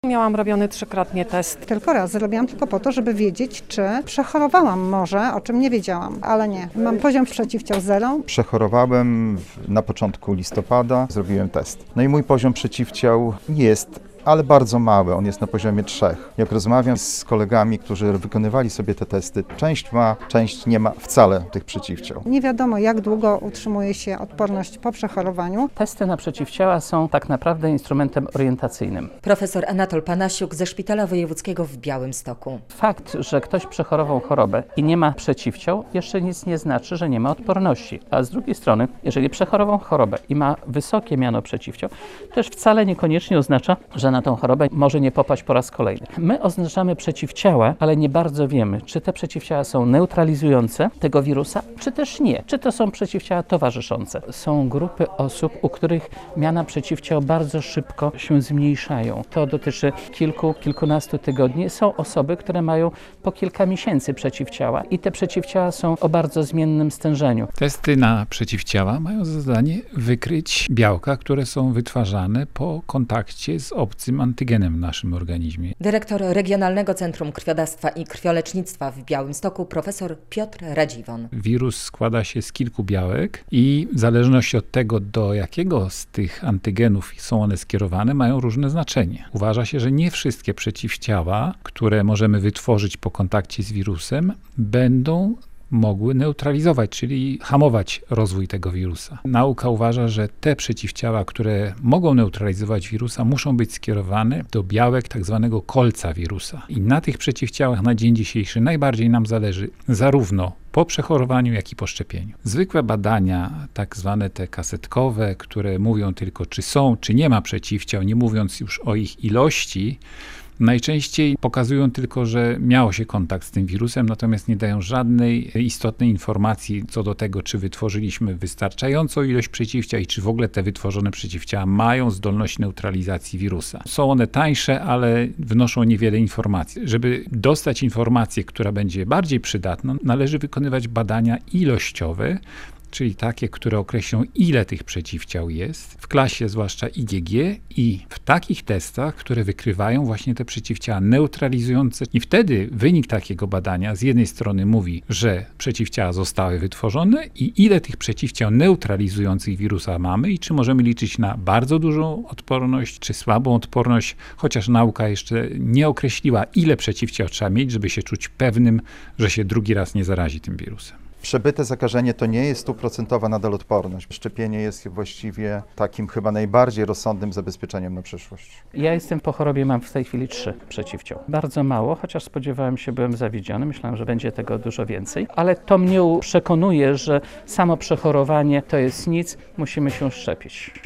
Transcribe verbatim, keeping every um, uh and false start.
Miałam robiony trzykrotnie test. Tylko raz zrobiłam tylko po to, żeby wiedzieć, czy przechorowałam może, o czym nie wiedziałam, ale nie. Mam poziom przeciwciał zero. Przechorowałem na początku listopada, zrobiłem test. No i mój poziom przeciwciał jest, ale bardzo mały, on jest na poziomie trzech. Jak rozmawiam z kolegami, którzy wykonywali sobie te testy, część ma, część nie ma wcale tych przeciwciał. Nie wiadomo, jak długo utrzymuje się odporność po przechorowaniu. Testy na przeciwciała są tak naprawdę instrumentem orientacyjnym. Profesor Anatol Panasiuk ze Szpitala Wojewódzkiego w Białymstoku. Fakt, że ktoś przechorował chorobę i nie ma przeciwciał, jeszcze nic nie znaczy, że nie ma odporności. A z drugiej strony, jeżeli przechorował chorobę i ma wysokie miano przeciwciał, też wcale niekoniecznie oznacza, że na tą chorobę może nie popaść po raz kolejny. My oznaczamy przeciwciała, ale nie bardzo wiemy, czy te przeciwciała są neutralizujące tego wirusa, czy też nie. Czy to są przeciwciała towarzyszące. Są grupy osób, u których miana przeciwciał bardzo szybko się zmniejszają. To dotyczy kilku, kilkunastu tygodni. Są osoby, które mają po kilka miesięcy przeciwciała i te przeciwciała są o bardzo zmiennym stężeniu. Testy na przeciwciała mają za zadanie wykryć białka, które są wytwarzane po kontakcie z obcym antygenem w naszym organizmie. Dyrektor Regionalnego Centrum Krwiodawstwa i Krwiolecznictwa w Białymstoku profesor Piotr Radziwon. Wirus składa się z kilku białek i w zależności od tego, do jakiego z tych antygenów są one skierowane, mają różne znaczenie. Uważa się, że nie wszystkie przeciwciała, które możemy wytworzyć po kontakcie z wirusem, będą mogły neutralizować, czyli hamować rozwój tego wirusa. Nauka uważa, że te przeciwciała, które mogą neutralizować wirusa, muszą być skierowane do białek tak zwanego kolca wirusa. I na tych przeciwciałach na dzień dzisiejszy najbardziej nam zależy zarówno po przechorowaniu, jak i po szczepieniu. Zwykłe badania, tak zwane te kasetkowe, które mówią tylko, czy są, czy nie ma przeciwciał, nie mówiąc już o ich ilości, najczęściej pokazują tylko, że miało się kontakt z tym wirusem, natomiast nie dają żadnej istotnej informacji co do tego, czy wytworzyliśmy wystarczającą ilość przeciwciał i czy w ogóle te wytworzone przeciwciała mają zdolność neutralizacji wirusa. Są one tańsze, ale wnoszą niewiele informacji. Żeby dostać informację, która będzie bardziej przydatna, należy wykonywać badania ilościowe, czyli takie, które określą, ile tych przeciwciał jest, w klasie zwłaszcza I G G i w takich testach, które wykrywają właśnie te przeciwciała neutralizujące. I wtedy wynik takiego badania z jednej strony mówi, że przeciwciała zostały wytworzone i ile tych przeciwciał neutralizujących wirusa mamy i czy możemy liczyć na bardzo dużą odporność, czy słabą odporność, chociaż nauka jeszcze nie określiła, ile przeciwciał trzeba mieć, żeby się czuć pewnym, że się drugi raz nie zarazi tym wirusem. Przebyte zakażenie to nie jest stuprocentowa nadal odporność. Szczepienie jest właściwie takim chyba najbardziej rozsądnym zabezpieczeniem na przyszłość. Ja jestem po chorobie, mam w tej chwili trzy przeciwciał. Bardzo mało, chociaż spodziewałem się, byłem zawiedziony, myślałem, że będzie tego dużo więcej, ale to mnie przekonuje, że samo przechorowanie to jest nic, musimy się szczepić.